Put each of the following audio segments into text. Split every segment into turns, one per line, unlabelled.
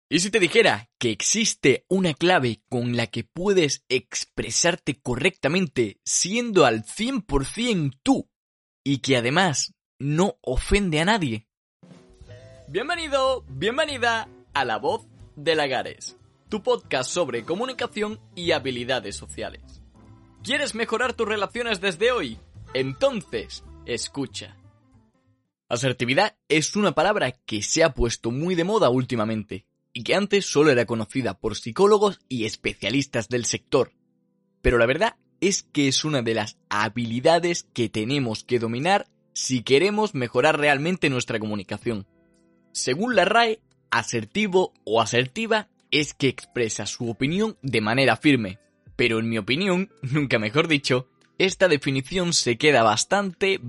¿Y si te dijera que existe una clave con la que puedes expresarte correctamente siendo al 100% tú y que además no ofende a nadie? Bienvenido, bienvenida a La Voz de Lagares, tu podcast sobre comunicación y habilidades sociales. ¿Quieres mejorar tus relaciones desde hoy? Entonces, escucha. Asertividad es una palabra que se ha puesto muy de moda últimamente y que antes solo era conocida por psicólogos y especialistas del sector. Pero la verdad es que es una de las habilidades que tenemos que dominar si queremos mejorar realmente nuestra comunicación. Según la RAE, asertivo o asertiva es que expresa su opinión de manera firme. Pero en mi opinión, nunca mejor dicho, esta definición se queda bastante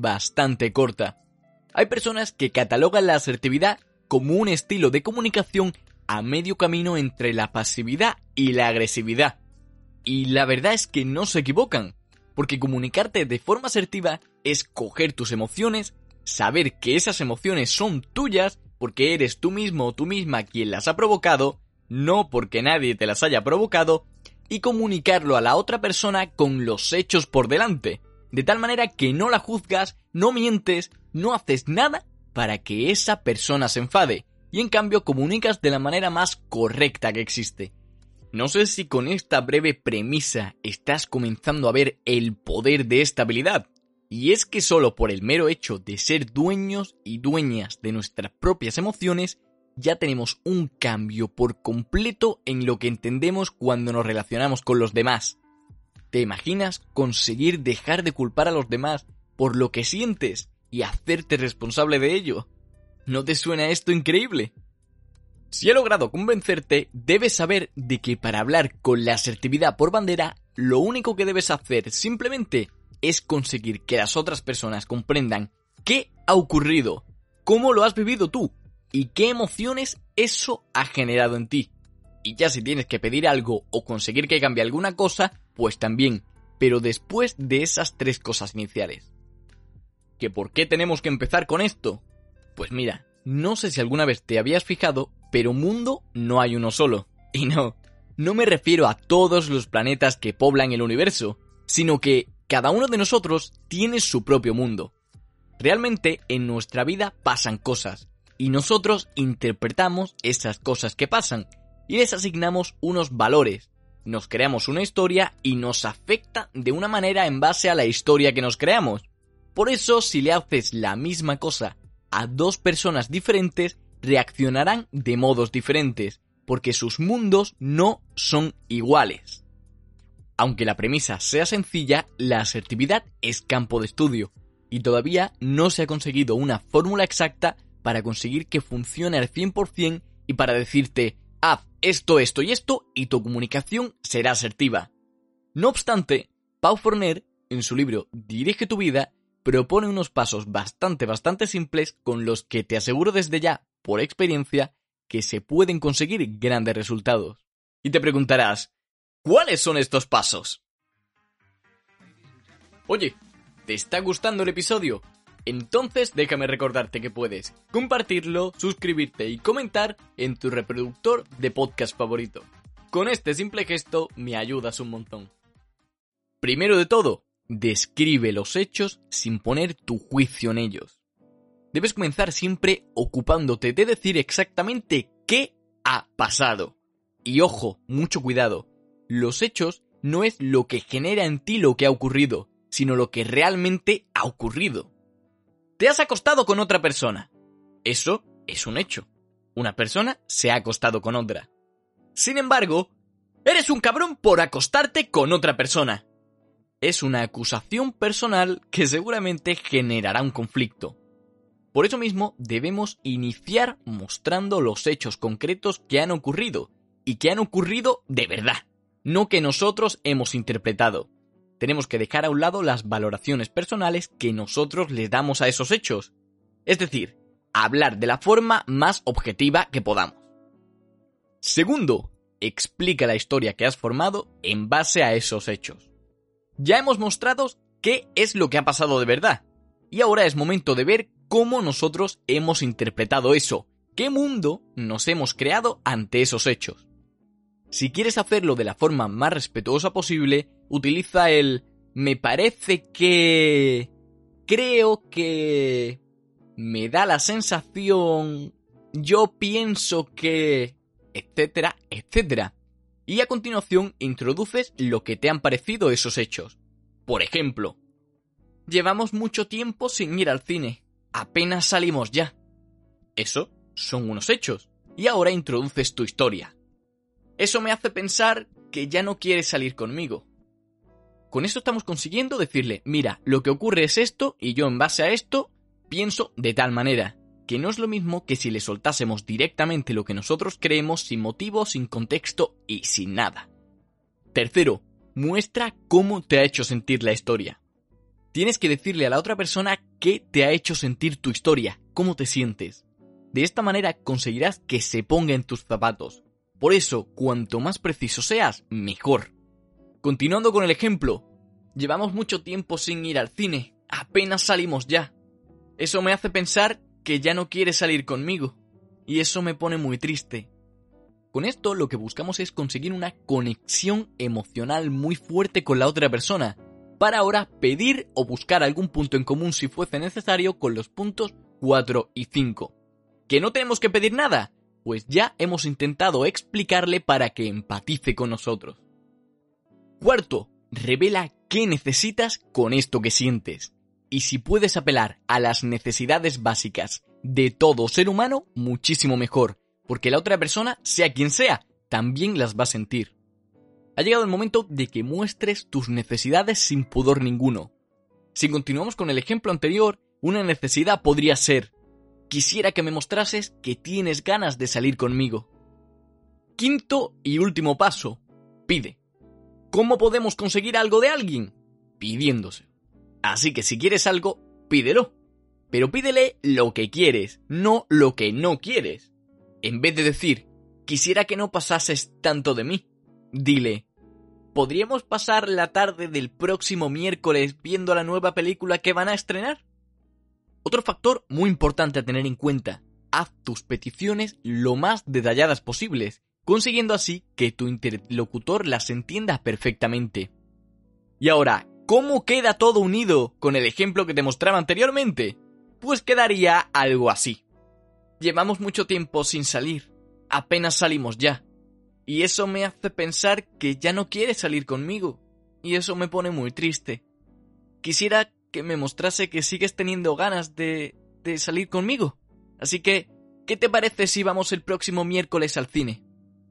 corta. Hay personas que catalogan la asertividad como un estilo de comunicación a medio camino entre la pasividad y la agresividad. Y la verdad es que no se equivocan, porque comunicarte de forma asertiva es coger tus emociones, saber que esas emociones son tuyas porque eres tú mismo o tú misma quien las ha provocado, no porque nadie te las haya provocado, y comunicarlo a la otra persona con los hechos por delante, de tal manera que no la juzgas, no mientes, no haces nada para que esa persona se enfade, y en cambio comunicas de la manera más correcta que existe. No sé si con esta breve premisa estás comenzando a ver el poder de esta habilidad, y es que solo por el mero hecho de ser dueños y dueñas de nuestras propias emociones, ya tenemos un cambio por completo en lo que entendemos cuando nos relacionamos con los demás. ¿Te imaginas conseguir dejar de culpar a los demás por lo que sientes y hacerte responsable de ello? ¿No te suena esto increíble? Si he logrado convencerte, debes saber de que para hablar con la asertividad por bandera, lo único que debes hacer simplemente es conseguir que las otras personas comprendan qué ha ocurrido, cómo lo has vivido tú y qué emociones eso ha generado en ti. Y ya si tienes que pedir algo o conseguir que cambie alguna cosa, pues también, pero después de esas tres cosas iniciales. ¿Que por qué tenemos que empezar con esto? Pues mira, no sé si alguna vez te habías fijado, pero mundo no hay uno solo. Y no me refiero a todos los planetas que poblan el universo, sino que cada uno de nosotros tiene su propio mundo. Realmente en nuestra vida pasan cosas, y nosotros interpretamos esas cosas que pasan, y les asignamos unos valores. Nos creamos una historia y nos afecta de una manera en base a la historia que nos creamos. Por eso, si le haces la misma cosa a dos personas diferentes, reaccionarán de modos diferentes, porque sus mundos no son iguales. Aunque la premisa sea sencilla, la asertividad es campo de estudio, y todavía no se ha conseguido una fórmula exacta para conseguir que funcione al 100% y para decirte, haz esto, esto y esto, y tu comunicación será asertiva. No obstante, Pau Forner, en su libro Dirige tu vida, propone unos pasos bastante simples con los que te aseguro desde ya, por experiencia, que se pueden conseguir grandes resultados. Y te preguntarás, ¿cuáles son estos pasos? Oye, ¿te está gustando el episodio? Entonces déjame recordarte que puedes compartirlo, suscribirte y comentar en tu reproductor de podcast favorito. Con este simple gesto me ayudas un montón. Primero de todo, describe los hechos sin poner tu juicio en ellos. Debes comenzar siempre ocupándote de decir exactamente qué ha pasado. Y ojo, mucho cuidado, los hechos no es lo que genera en ti lo que ha ocurrido, sino lo que realmente ha ocurrido. Te has acostado con otra persona. Eso es un hecho. Una persona se ha acostado con otra. Sin embargo, eres un cabrón por acostarte con otra persona. Es una acusación personal que seguramente generará un conflicto. Por eso mismo debemos iniciar mostrando los hechos concretos que han ocurrido y que han ocurrido de verdad, no que nosotros hemos interpretado. Tenemos que dejar a un lado las valoraciones personales que nosotros les damos a esos hechos. Es decir, hablar de la forma más objetiva que podamos. Segundo, explica la historia que has formado en base a esos hechos. Ya hemos mostrado qué es lo que ha pasado de verdad, y ahora es momento de ver cómo nosotros hemos interpretado eso, qué mundo nos hemos creado ante esos hechos. Si quieres hacerlo de la forma más respetuosa posible, utiliza el me parece que... creo que... me da la sensación... yo pienso que... etcétera, etcétera. Y a continuación introduces lo que te han parecido esos hechos. Por ejemplo, llevamos mucho tiempo sin ir al cine. Apenas salimos ya. Eso son unos hechos. Y ahora introduces tu historia. Eso me hace pensar que ya no quieres salir conmigo. Con eso estamos consiguiendo decirle, mira, lo que ocurre es esto y yo en base a esto pienso de tal manera. Que no es lo mismo que si le soltásemos directamente lo que nosotros creemos sin motivo, sin contexto y sin nada. Tercero, muestra cómo te ha hecho sentir la historia. Tienes que decirle a la otra persona qué te ha hecho sentir tu historia, cómo te sientes. De esta manera conseguirás que se ponga en tus zapatos. Por eso, cuanto más preciso seas, mejor. Continuando con el ejemplo, llevamos mucho tiempo sin ir al cine, apenas salimos ya. Eso me hace pensar que ya no quieres salir conmigo, y eso me pone muy triste. Con esto lo que buscamos es conseguir una conexión emocional muy fuerte con la otra persona, para ahora pedir o buscar algún punto en común si fuese necesario con los puntos 4 y 5. ¿Que no tenemos que pedir nada? Pues ya hemos intentado explicarle para que empatice con nosotros. Cuarto, revela qué necesitas con esto que sientes. Y si puedes apelar a las necesidades básicas de todo ser humano, muchísimo mejor, porque la otra persona, sea quien sea, también las va a sentir. Ha llegado el momento de que muestres tus necesidades sin pudor ninguno. Si continuamos con el ejemplo anterior, una necesidad podría ser: quisiera que me mostrases que tienes ganas de salir conmigo. Quinto y último paso, pide. ¿Cómo podemos conseguir algo de alguien? Pidiéndose. Así que si quieres algo, pídelo. Pero pídele lo que quieres, no lo que no quieres. En vez de decir, quisiera que no pasases tanto de mí, dile, ¿podríamos pasar la tarde del próximo miércoles viendo la nueva película que van a estrenar? Otro factor muy importante a tener en cuenta, haz tus peticiones lo más detalladas posibles, consiguiendo así que tu interlocutor las entienda perfectamente. Y ahora, ¿cómo queda todo unido con el ejemplo que te mostraba anteriormente? Pues quedaría algo así. Llevamos mucho tiempo sin salir, apenas salimos ya, y eso me hace pensar que ya no quieres salir conmigo, y eso me pone muy triste. Quisiera que me mostrase que sigues teniendo ganas de salir conmigo, así que, ¿qué te parece si vamos el próximo miércoles al cine?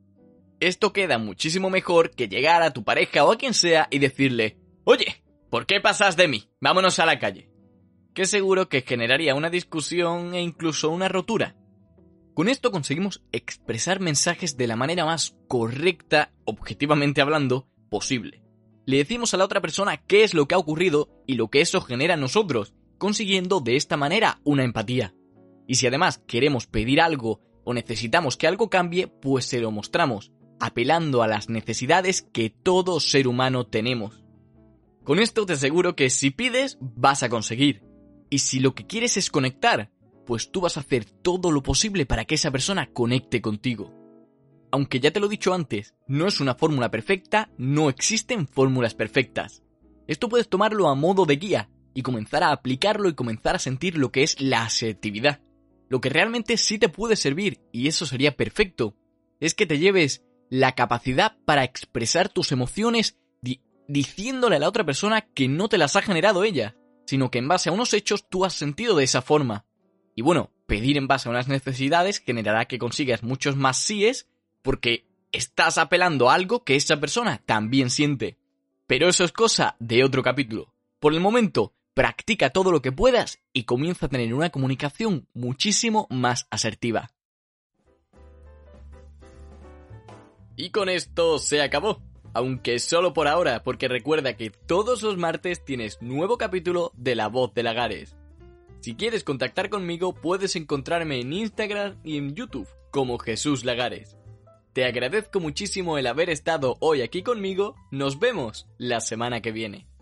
Esto queda muchísimo mejor que llegar a tu pareja o a quien sea y decirle, oye, ¿por qué pasas de mí? Vámonos a la calle. Que seguro que generaría una discusión e incluso una rotura. Con esto conseguimos expresar mensajes de la manera más correcta, objetivamente hablando, posible. Le decimos a la otra persona qué es lo que ha ocurrido y lo que eso genera en nosotros, consiguiendo de esta manera una empatía. Y si además queremos pedir algo o necesitamos que algo cambie, pues se lo mostramos, apelando a las necesidades que todo ser humano tenemos. Con esto te aseguro que si pides, vas a conseguir. Y si lo que quieres es conectar, pues tú vas a hacer todo lo posible para que esa persona conecte contigo. Aunque ya te lo he dicho antes, no es una fórmula perfecta, no existen fórmulas perfectas. Esto puedes tomarlo a modo de guía y comenzar a aplicarlo y comenzar a sentir lo que es la asertividad. Lo que realmente sí te puede servir, y eso sería perfecto, es que te lleves la capacidad para expresar tus emociones diciéndole a la otra persona que no te las ha generado ella, sino que en base a unos hechos tú has sentido de esa forma. Y bueno, pedir en base a unas necesidades generará que consigas muchos más síes porque estás apelando a algo que esa persona también siente. Pero eso es cosa de otro capítulo. Por el momento, practica todo lo que puedas y comienza a tener una comunicación muchísimo más asertiva. Y con esto se acabó. Aunque solo por ahora, porque recuerda que todos los martes tienes nuevo capítulo de La Voz de Lagares. Si quieres contactar conmigo, puedes encontrarme en Instagram y en YouTube como Jesús Lagares. Te agradezco muchísimo el haber estado hoy aquí conmigo. Nos vemos la semana que viene.